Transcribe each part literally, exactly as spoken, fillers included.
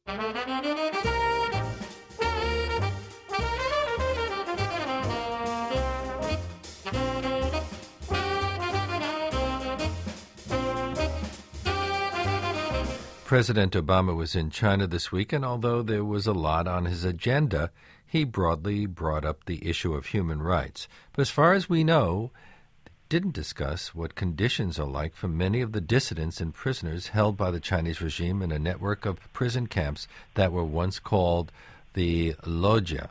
President Obama was in China this week, and although there was a lot on his agenda, he broadly brought up the issue of human rights. But as far as we know, didn't discuss what conditions are like for many of the dissidents and prisoners held by the Chinese regime in a network of prison camps that were once called the Loggia.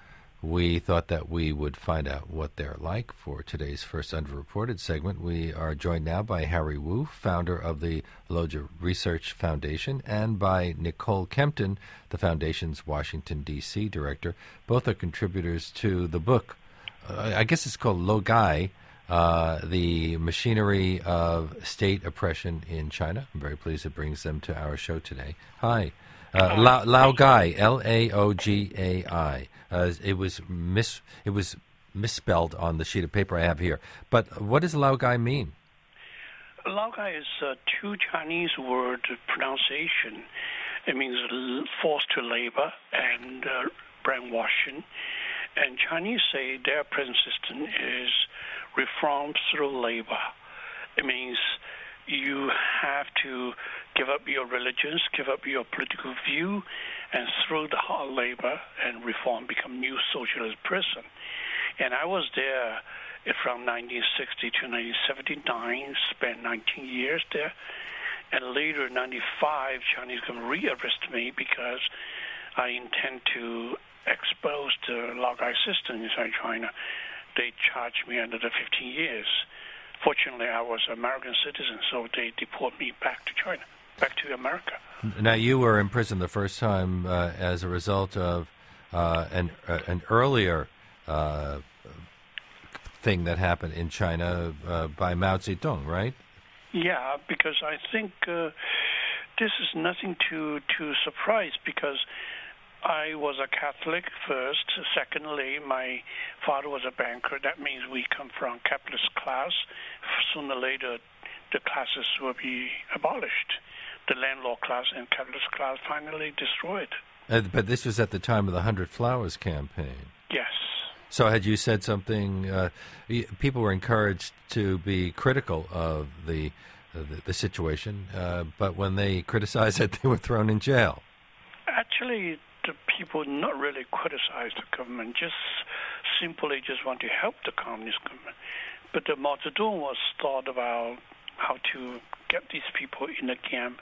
We thought that we would find out what they're like for today's first Underreported segment. We are joined now by Harry Wu, founder of the Loggia Research Foundation, and by Nicole Kempton, the Foundation's Washington, D C director. Both are contributors to the book. Uh, I guess it's called Laogai, uh, The Machinery of State Oppression in China. I'm very pleased it brings them to our show today. Hi. Uh, La- Laogai, L A O G A I. Uh, it was mis it was misspelled on the sheet of paper I have here. But what does Laogai mean? Laogai is a two Chinese word pronunciation. It means forced to labor and uh, brainwashing. And Chinese say their prison system is reformed through labor. It means you have to give up your religions, give up your political view, and through the hard labor and reform become new socialist prison. And I was there from nineteen sixty to nineteen seventy-nine, spent nineteen years there. And later in ninety-five, Chinese government rearrested me because I intend to expose the Laogai system inside China. They charged me another fifteen years. Fortunately, I was an American citizen, so they deported me back to China, back to America. Now, you were in prison the first time uh, as a result of uh, an uh, an earlier uh, thing that happened in China uh, by Mao Zedong, right? Yeah, because I think uh, this is nothing to, to surprise, because I was a Catholic first. Secondly, my father was a banker. That means we come from capitalist class. Sooner or later, the classes will be abolished. The landlord class and capitalist class finally destroyed. Uh, but this was at the time of the Hundred Flowers campaign. Yes. So had you said something, uh, people were encouraged to be critical of the uh, the, the situation, uh, but when they criticized it, they were thrown in jail. Actually, the people not really criticize the government, just simply just want to help the communist government. But the Mao Zedong was thought about how to get these people in the camp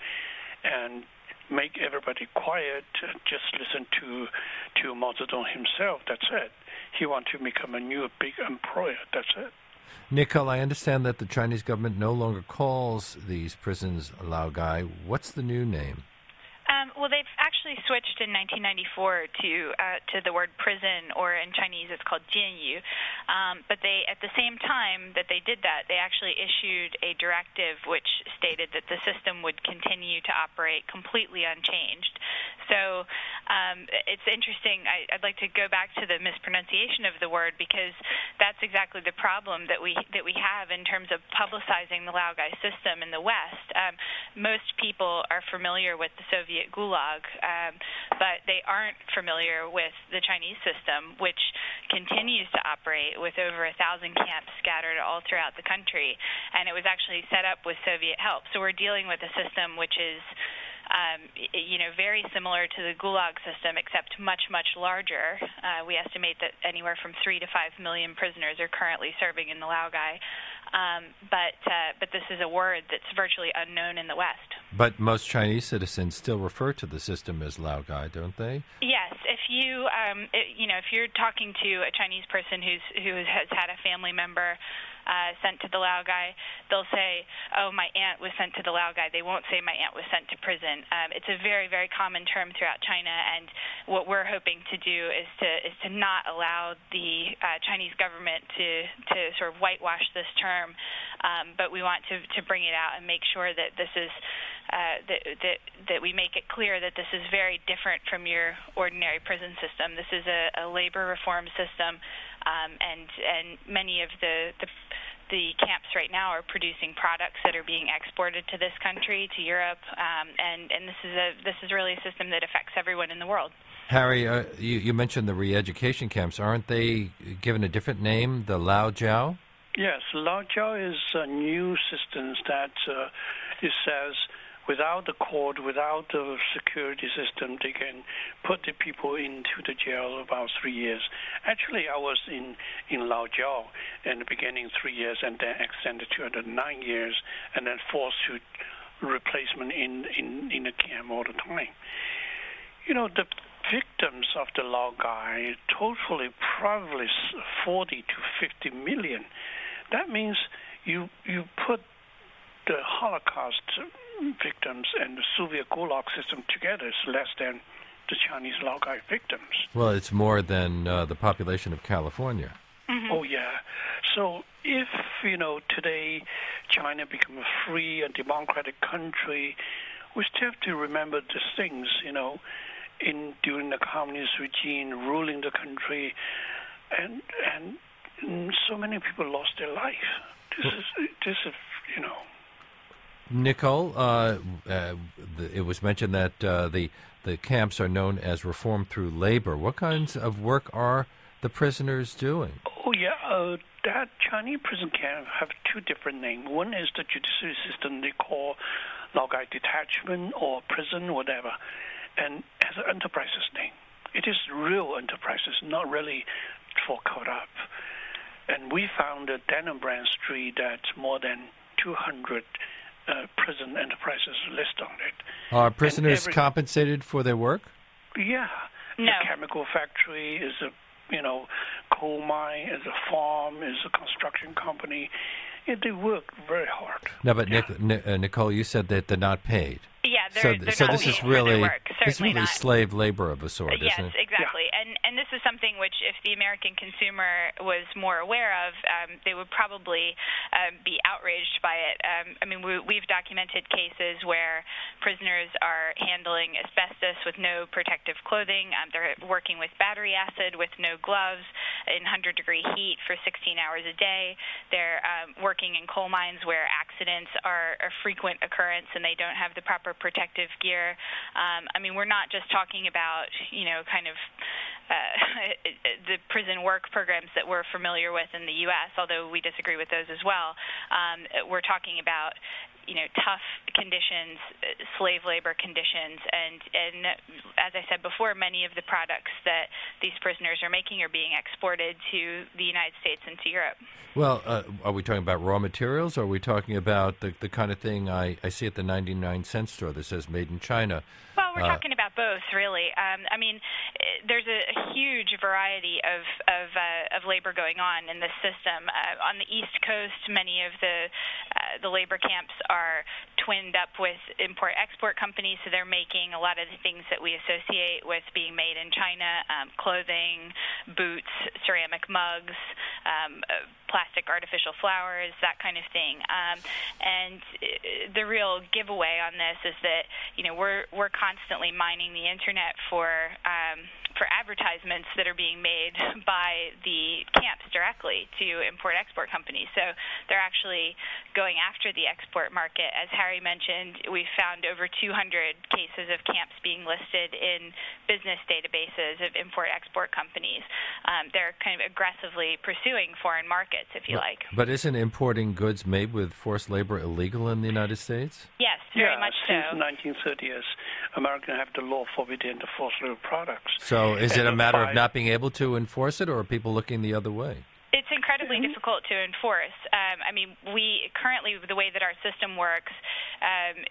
and make everybody quiet, just listen to to Mao Zedong himself. That's it. He wanted to become a new big employer. That's it. Nicole, I understand that the Chinese government no longer calls these prisons Laogai. What's the new name? Um, well, they've actually switched in nineteen ninety-four to uh, to the word prison, or in Chinese it's called jianyu. Um, but they, at the same time that they did that, they actually issued a directive which stated that the system would continue to operate completely unchanged. So um, it's interesting. I, I'd like to go back to the mispronunciation of the word, because that's exactly the problem that we that we have in terms of publicizing the Laogai system in the West. Um, most people are familiar with the Soviet Gulag, um, but they aren't familiar with the Chinese system, which continues to operate with over a thousand camps scattered all throughout the country. And it was actually set up with Soviet help. So we're dealing with a system which is Um, you know, very similar to the Gulag system, except much, much larger. Uh, we estimate that anywhere from three to five million prisoners are currently serving in the Laogai. Um, but uh, but this is a word that's virtually unknown in the West. But most Chinese citizens still refer to the system as Laogai, don't they? Yes. If you um, it, you know, if you're talking to a Chinese person who's who has had a family member Uh, sent to the Laogai, they'll say, oh, my aunt was sent to the Laogai. They won't say my aunt was sent to prison. Um, it's a very, very common term throughout China, and what we're hoping to do is to is to not allow the uh, Chinese government to, to sort of whitewash this term, um, but we want to, to bring it out and make sure that this is uh, that, that that we make it clear that this is very different from your ordinary prison system. This is a, a labor reform system. Um, and and many of the, the the camps right now are producing products that are being exported to this country, to Europe, um, and and this is a this is really a system that affects everyone in the world. Harry, uh, you, you mentioned the re-education camps. Aren't they given a different name, the Laojiao? Yes, Laojiao is a new system that uh, it says without the court, without the security system, they can put the people into the jail about three years. Actually, I was in, in Laojiao in the beginning three years and then extended to another nine years and then forced to replacement in, in, in the camp all the time. You know, the victims of the Laogai totally probably forty to fifty million. That means you you put the Holocaust victims and the Soviet Gulag system together is less than the Chinese Laogai victims. Well, it's more than uh, the population of California. Mm-hmm. Oh, yeah. So if, you know, today China become a free and democratic country, we still have to remember these things, you know, in during the communist regime ruling the country, and and so many people lost their life. This is this is you know. Nicole, uh, uh, the, it was mentioned that uh, the the camps are known as reform through labor. What kinds of work are the prisoners doing? Oh yeah, uh, that Chinese prison camp have two different names. One is the judiciary system they call Laogai detachment or prison, whatever, and has an enterprises name. It is real enterprises, not really for caught up. And we found at Dan and Brand Street that more than two hundred uh, prison enterprises list on it. Are prisoners every, compensated for their work? Yeah. No. The chemical factory is a, you know, coal mine, is a farm, is a construction company. Yeah, they work very hard. No, but yeah. Nic- uh, Nicole, you said that they're not paid. Yeah, they're, so, they're so not this paid is for really their work. this is really not. slave labor of a sort, yes, isn't it? exactly. Yeah. And and this is something which, if the American consumer was more aware of, um, they would probably um, be outraged by it. Um, I mean, we, we've documented cases where prisoners are handling asbestos with no protective clothing. Um, they're working with battery acid with no gloves in one hundred degree heat for sixteen hours a day. They're um, working in coal mines where accidents are a frequent occurrence and they don't have the proper protective gear. Um, I mean, we're not just talking about, you know, kind of uh, the prison work programs that we're familiar with in the U S, although we disagree with those as well. Um, we're talking about, you know, tough conditions, slave labor conditions, and, and as I said before, many of the products that these prisoners are making are being exported to the United States and to Europe. Well, uh, are we talking about raw materials, or are we talking about the, the kind of thing I, I see at the ninety-nine cent store that says made in China? Well, we're uh, talking about both, really. Um, I mean, there's a, a huge variety of of, uh, of labor going on in this system. Uh, on the East Coast, many of the uh, the labor camps are twinned up with import-export companies, so they're making a lot of the things that we associate with being made in China: um, clothing, boots, ceramic mugs, um, uh, plastic artificial flowers, that kind of thing. Um, and the real giveaway on this is that, you know, we're we're constantly mining the internet for um, for advertisements that are being made by the camps directly to import-export companies. So they're actually going after the export market. As Harry mentioned, we found over two hundred cases of camps being listed in business databases of import-export companies. Um, they're kind of aggressively pursuing foreign markets, if you but, like. But isn't importing goods made with forced labor illegal in the United States? Yes, very yeah, much since so. the nineteen thirties, Americans have the law forbidding the forced labor products. So is and it a matter five, of not being able to enforce it, or are people looking the other way? It's incredibly mm-hmm. difficult to enforce. Um, I mean, we currently, the way that our system works, um,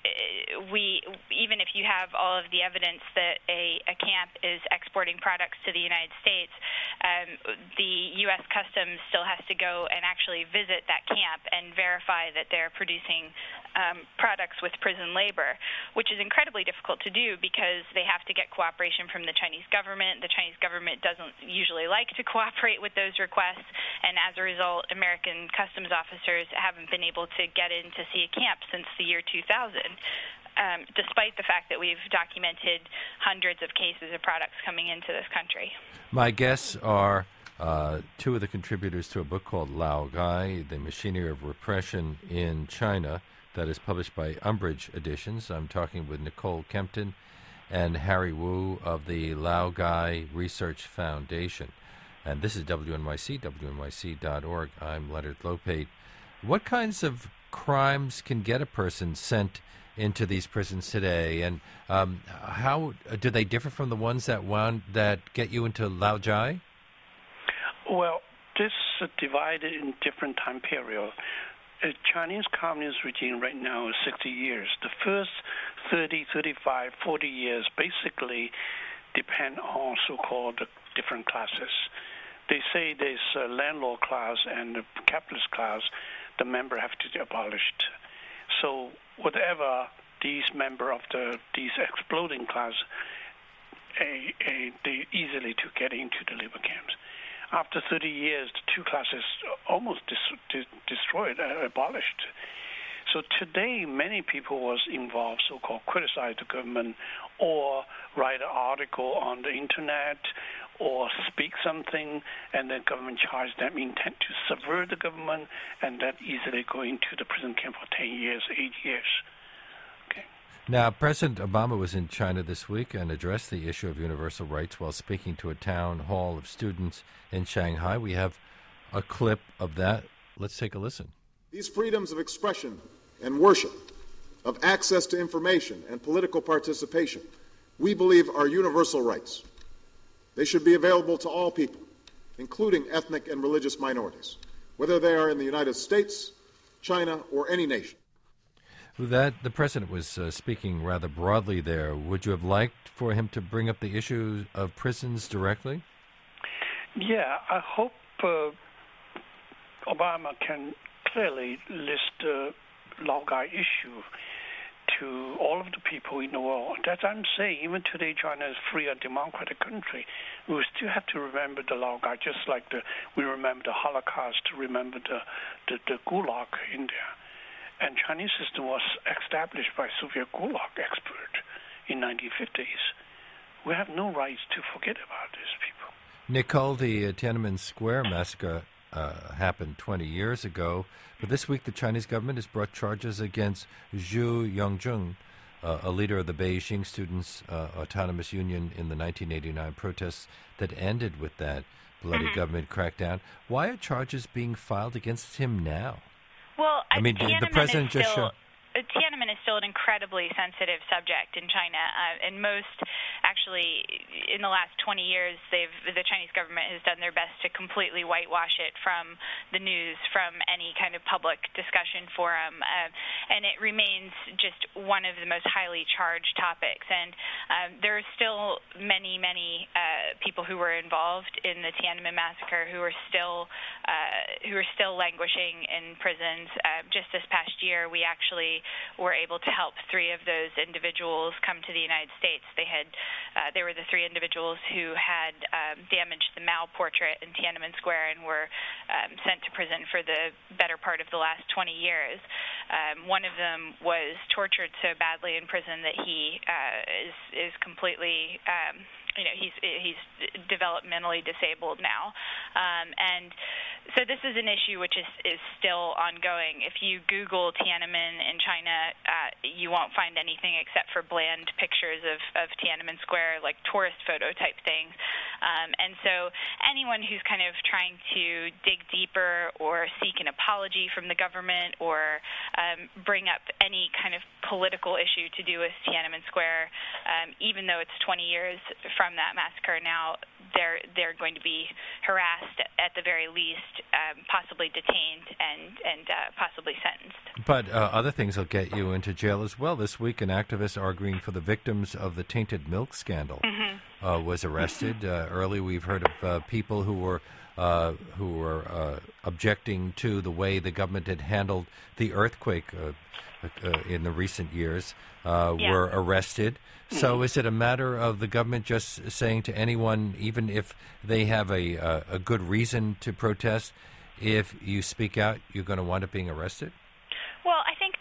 we even if you have all of the evidence that a, a camp is exporting products to the United States, um, the U S Customs still has to go and actually visit that camp and verify that they're producing um, products with prison labor, which is incredibly difficult to do because they have to get cooperation from the Chinese government. The Chinese government doesn't usually like to cooperate with those requests. And as a result, American customs officers haven't been able to get in to see a camp since the year two thousand. um, despite the fact that we've documented hundreds of cases of products coming into this country. My guests are uh, two of the contributors to a book called Laogai, The Machinery of Repression in China, that is published by Umbridge Editions. I'm talking with Nicole Kempton and Harry Wu of the Laogai Research Foundation. And this is W N Y C, W N Y C dot org. I'm Leonard Lopate. What kinds of crimes can get a person sent into these prisons today, and um, how do they differ from the ones that wound, that get you into Laogai? Well, this is divided in different time periods. The Chinese Communist regime right now is sixty years. The first thirty, thirty-five, forty years basically depend on so-called different classes. They say there's a landlord class and the capitalist class. The member have to be abolished. So whatever these member of the these exploding class, a, a, they easily to get into the labor camps. After thirty years, the two classes almost dis- dis- destroyed, uh, abolished. So today, many people was involved, so-called criticize the government, or write an article on the internet, or speak something, and the government charge them intent to subvert the government, and that easily go into the prison camp for ten years, eight years. Okay. Now, President Obama was in China this week and addressed the issue of universal rights while speaking to a town hall of students in Shanghai. We have a clip of that. Let's take a listen. These freedoms of expression and worship, of access to information and political participation, we believe are universal rights. They should be available to all people, including ethnic and religious minorities, whether they are in the United States, China, or any nation. That the president was uh, speaking rather broadly there. Would you have liked for him to bring up the issue of prisons directly? Yeah, I hope uh, Obama can clearly list the Laogai issue to all of the people in the world. That I'm saying, even today, China is free and democratic country. We still have to remember the Laogai, just like the, we remember the Holocaust, remember the, the, the Gulag in there. And Chinese system was established by Soviet Gulag expert in nineteen fifties. We have no rights to forget about these people. Nicole, the uh, Tiananmen Square massacre uh, happened twenty years ago, but this week the Chinese government has brought charges against Zhu Yongzheng, uh, a leader of the Beijing Students' uh, Autonomous Union in the nineteen eighty-nine protests that ended with that bloody mm-hmm. government crackdown. Why are charges being filed against him now? Well, I mean, Tiananmen the president is just still, showed. Tiananmen is still an incredibly sensitive subject in China, uh, and most, actually, in the last twenty years, they've the Chinese government has done their best to completely whitewash it from the news, from any kind of public discussion forum, uh, and it remains just one of the most highly charged topics. And um, there are still many, many uh, people who were involved in the Tiananmen massacre who are still uh, who are still languishing in prisons. Uh, just this past year, we actually were able to help three of those individuals come to the United States. They had, uh, they were the three individuals who had um, damaged the Mao portrait in Tiananmen Square and were um, sent to prison for the better part of the last twenty years. Um, one of them was tortured so badly in prison that he uh, is is completely. Um, You know, he's he's developmentally disabled now, um, and so this is an issue which is, is still ongoing. If you Google Tiananmen in China, uh, you won't find anything except for bland pictures of, of Tiananmen Square, like tourist photo type things. Um, and so anyone who's kind of trying to dig deeper or seek an apology from the government or um, bring up any kind of political issue to do with Tiananmen Square, um, even though it's twenty years from that massacre now, they're they're going to be harassed at the very least, um, possibly detained and and uh, possibly sentenced. But uh, other things will get you into jail as well. This week, an activist arguing for the victims of the tainted milk scandal mm-hmm. uh, was arrested. Mm-hmm. Uh, early, we've heard of uh, people who were uh, who were uh, objecting to the way the government had handled the earthquake uh, uh, in the recent years. Uh, yeah. Were arrested. So is it a matter of the government just saying to anyone, even if they have a, a, a good reason to protest, if you speak out, you're going to wind up being arrested? Well, I think there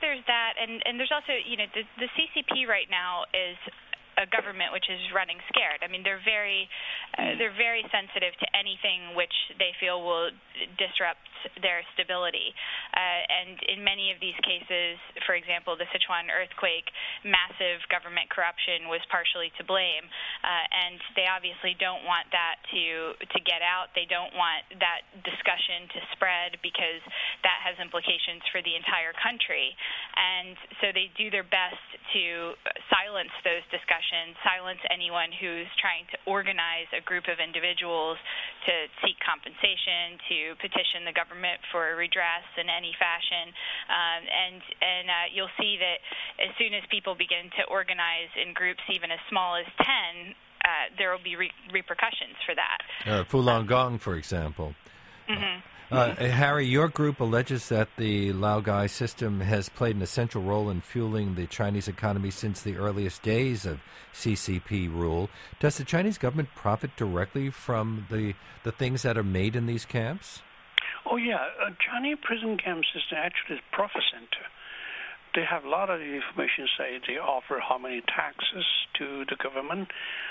there's that, and, and there's also, you know, the, the C C P right now is a government which is running scared. I mean, they're very, uh, they're very sensitive to anything which they feel will disrupt their stability. Uh, and in many of these cases, for example, the Sichuan earthquake, massive government corruption was partially to blame. Uh, and they obviously don't want that to to get out. They don't want that discussion to spread because that has implications for the entire country. And so they do their best to silence those discussions, silence anyone who's trying to organize a group of individuals to seek compensation, to petition the government for redress in any fashion. Um, and and uh, you'll see that as soon as people begin to organize in groups even as small as ten, uh, there will be re- repercussions for that. Uh, Falun Gong, for example. Mm-hmm. Uh, Harry, your group alleges that the Laogai system has played an essential role in fueling the Chinese economy since the earliest days of C C P rule. Does the Chinese government profit directly from the, the things that are made in these camps? Oh, yeah. Uh, Chinese prison camps is actually a profit center. They have a lot of information, say they offer how many taxes to the government,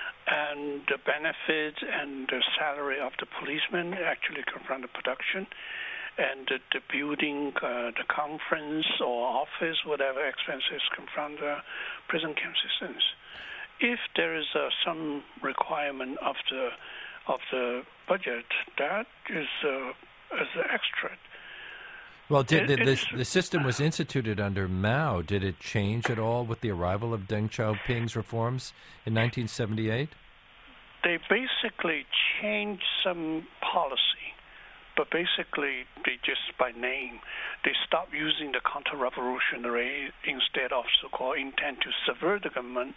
and the benefits and the salary of the policemen actually come from the production, and the, the building, uh, the conference or office, whatever expenses come from the prison camp systems. If there is uh, some requirement of the of the budget, that is uh, as an extra. Well, did it, the, the, the system was instituted under Mao. Did it change at all with the arrival of Deng Xiaoping's reforms in nineteen seventy-eight? They basically changed some policy, but basically they just by name. They stopped using the counter-revolutionary instead of so-called intent to subvert the government,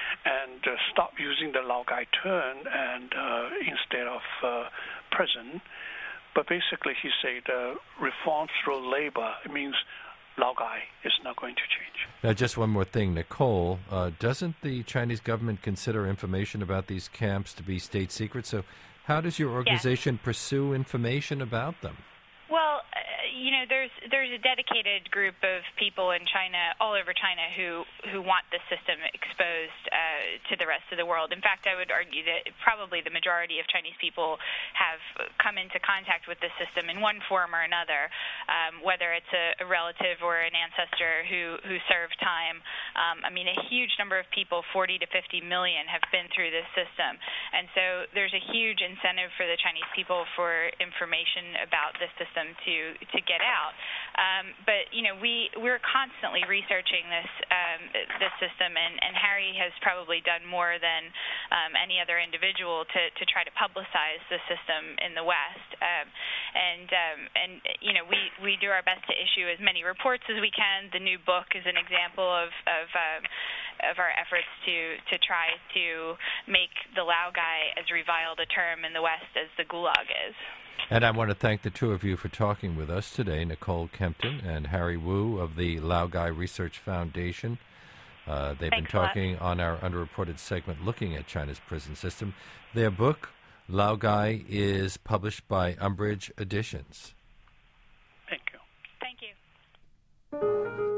and uh, stop using the Laogai term and uh, instead of uh, prison. But basically, he said uh, reform through labor. It means Laogai is not going to change. Now, just one more thing, Nicole. Uh, doesn't the Chinese government consider information about these camps to be state secret? So how does your organization yes. pursue information about them? Well, uh, you know, there's there's a dedicated group of people in China, all over China, who, who want the system exposed uh, to the rest of the world. In fact, I would argue that probably the majority of Chinese people have come into contact with the system in one form or another, um, whether it's a, a relative or an ancestor who, who served time. Um, I mean, a huge number of people, forty to fifty million, have been through this system. And so there's a huge incentive for the Chinese people for information about this system to to get out. Um, but, you know, we, we're constantly researching this um, this system, and, and Harry has probably done more than um, any other individual to, to try to publicize the system in the West. Um, and, um, and you know, we, we do our best to issue as many reports as we can. The new book is an example of, of, um, of our efforts to, to try to make the Laogai as reviled a term in the West as the Gulag is. And I want to thank the two of you for talking with us today, Nicole Kempton and Harry Wu of the Laogai Research Foundation. Uh, they've Thanks been talking on our underreported segment looking at China's prison system. Their book, Laogai, is published by Umbridge Editions. Thank you. Thank you.